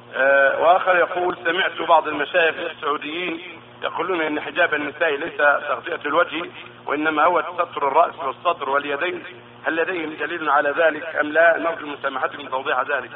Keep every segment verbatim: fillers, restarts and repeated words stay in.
آه وآخر يقول: سمعت بعض المشايخ السعوديين يقولون إن حجاب النساء ليس تغطية الوجه وإنما هو ستر الرأس والصدر واليدين، هل لديهم دليل على ذلك أم لا؟ نرجو من سماحتكم توضيح ذلك.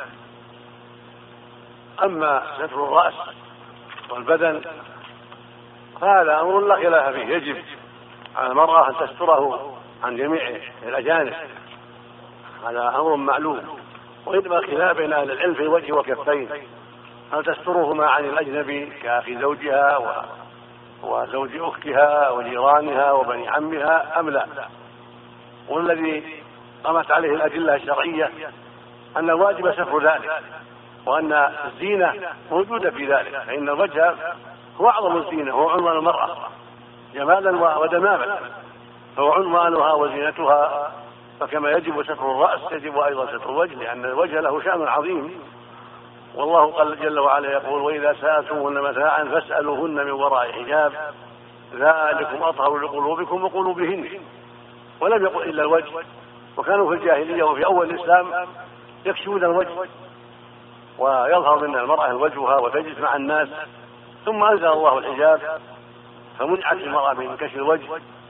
أما ستر الرأس والبدن فهذا أمر لا خلاف فيه، يجب على المرأة أن تستره عن جميع الأجانب، هذا أمر معلوم. وإنما خلاف بين أهل العلم في الوجه والكفين، هل تسترهما عن الأجنبي كأخي زوجها و... وزوج أختها وجيرانها وبني عمها أم لا؟ والذي قامت عليه الأدلة الشرعية أن الواجب ستر ذلك، وأن الزينة موجودة في ذلك، فإن الوجه هو أعظم الزينة، هو عنوان المرأة جمالا ودماما، فهو عنوانها وزينتها. فكما يجب ستر الرأس يجب أيضا ستر الوجه، لأن الوجه له شأن عظيم. والله قال جل وعلا يقول: وإذا سألتموهن متاعا فاسألوهن من وراء حجاب ذلكم أطهر لقلوبكم وقلوبهن. ولم يقل إلا الوجه، وكانوا في الجاهلية وفي أول الإسلام يكشفون الوجه ويظهر من المرأة وجهها وتجلس مع الناس، ثم أنزل الله الحجاب فمنعت المرأة من كشف الوجه.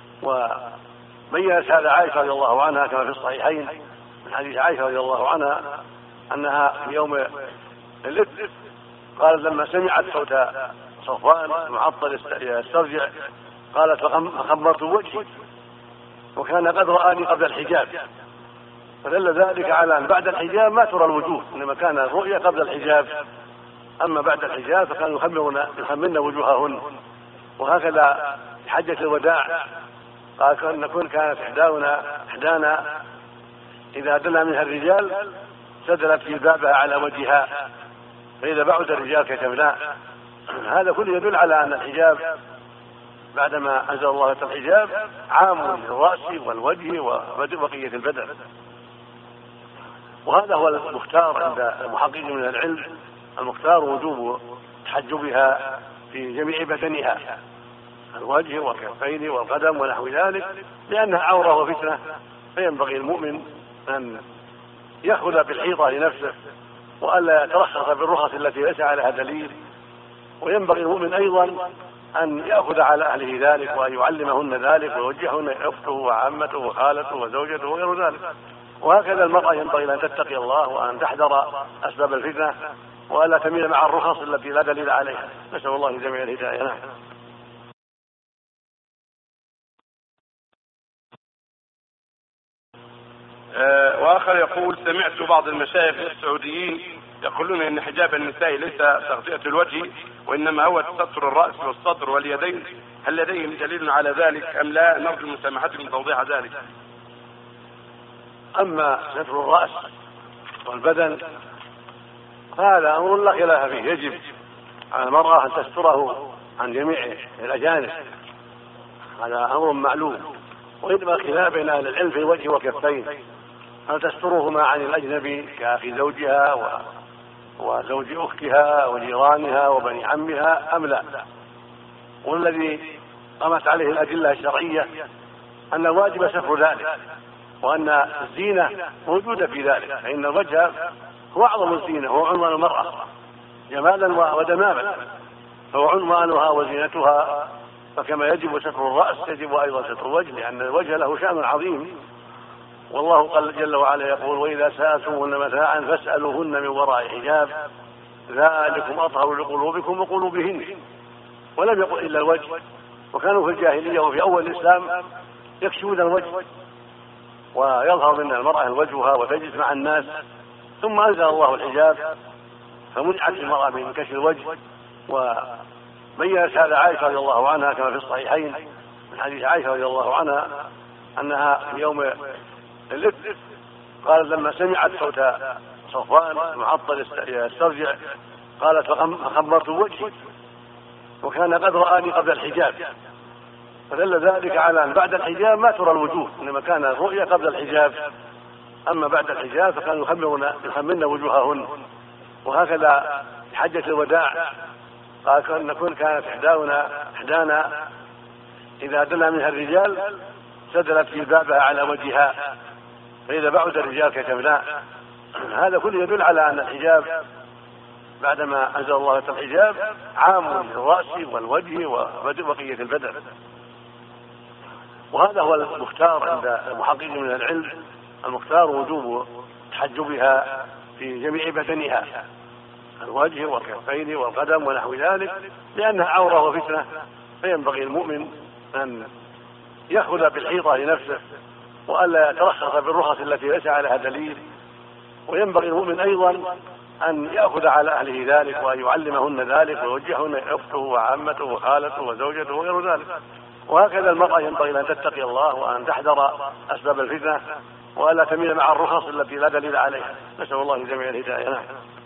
وبينت هذا عائشة رضي الله عنها كما في الصحيحين من حديث عائشة رضي الله عنها أنها في يوم الإثم قالت لما سمعت صوت صفوان معطل يسترجع قالت: فخمرت وجهي وكان قد رآني قبل الحجاب. فدل ذلك على أن بعد الحجاب ما ترى الوجوه، إنما كان الرؤيا قبل الحجاب، أما بعد الحجاب فكانوا يخمرن وجوههن. وهكذا في حجة الوداع قال: كن كانت إحدانا إحدانا إذا دنا منها الرجال سدلت جلبابها على وجهها، فإذا بعد الرجال كشفناه. هذا كله يدل على أن الحجاب بعدما أنزل الله الحجاب عام للرأس والوجه وبقية البدن. وهذا هو المختار عند المحققين من العلم، المختار وجوب تحجبها في جميع بدنها، الوجه والكفين والقدم ونحو ذلك، لأنها عورة وفتنة، فينبغي المؤمن أن يأخذ بالحيطة لنفسه وألا يترخص بالرخص التي ليس عليها دليل. وينبغي المؤمن أيضا أن يأخذ على أهله ذلك وأن يعلمهن ذلك ويوجههن أخته وعمته وخالته وزوجته وغير ذلك. وهكذا المرأة ينبغي أن تتقي الله وأن تحذر أسباب الفتنة وألا تميل مع الرخص التي لا دليل عليها. نسأل الله جميع الهداية. نعم. آه وآخر يقول: سمعت بعض المشايخ السعوديين يقولون إن حجاب النساء ليس تغطية الوجه وإنما هو ستر الرأس والصدر واليدين، هل لديهم دليل على ذلك أم لا؟ نرجو من سماحتكم توضيح ذلك. أما ستر الرأس والبدن فهذا أمر لا خلاف فيه، يجب على المرأة أن تستره عن جميع الأجانب، هذا أمر معلوم. وإنما خلاف بين أهل العلم في الوجه والكفين، هل تسترهما عن الأجنبي كأخي زوجها و... وزوج أختها وجيرانها وبني عمها أم لا؟ والذي قامت عليه الأدلة الشرعية أن الواجب ستر ذلك، وأن الزينة موجودة في ذلك، فإن الوجه هو أعظم الزينة، هو عنوان المرأة جمالا ودماما، فهو عنوانها وزينتها. فكما يجب ستر الرأس يجب أيضا ستر الوجه، لأن الوجه له شأن عظيم. والله قال جل وعلا يقول: وإذا سألتموهن متاعا فاسألوهن من وراء حجاب ذلكم أطهر لقلوبكم وقلوبهن. ولم يقل إلا الوجه، وكانوا في الجاهلية وفي أول الإسلام يكشفون الوجه ويظهر من المرأة وجهها وتجلس مع الناس، ثم أنزل الله الحجاب فمنعت المرأة من كشف الوجه. وبينت هذا عائشة رضي الله عنها كما في الصحيحين من حديث عائشة رضي الله عنها أنها في يوم الإثم قالت لما سمعت صوت صفوان معطل يسترجع قالت: فخمرت وجهي وكان قد رآني قبل الحجاب. فدل ذلك على أن بعد الحجاب ما ترى الوجوه، إنما كان الرؤيا قبل الحجاب، أما بعد الحجاب فكانوا يخمرن وجوههن. وهكذا في حجة الوداع قال: كن كانت إحدانا إحدانا إذا دنا منها الرجال سدلت جلبابها على وجهها، فإذا بعد الرجال كشفناه. هذا كله يدل على أن الحجاب بعدما أنزل الله الحجاب عام للرأس والوجه وبقية البدن. وهذا هو المختار عند المحققين من العلم، المختار وجوب تحجبها في جميع بدنها، الوجه والكفين والقدم ونحو ذلك، لأنها عورة وفتنة، فينبغي المؤمن أن يأخذ بالحيطة لنفسه وألا يترخص بالرخص التي ليس عليها دليل. وينبغي المؤمن أيضا أن يأخذ على أهله ذلك وأن يعلمهن ذلك ويوجههن أخته وعمته وخالته وزوجته وغير ذلك. وهكذا المرأة ينبغي أن تتقي الله وأن تحذر أسباب الفتنة وألا تميل مع الرخص التي لا دليل عليها. نسأل الله جميع الهداية.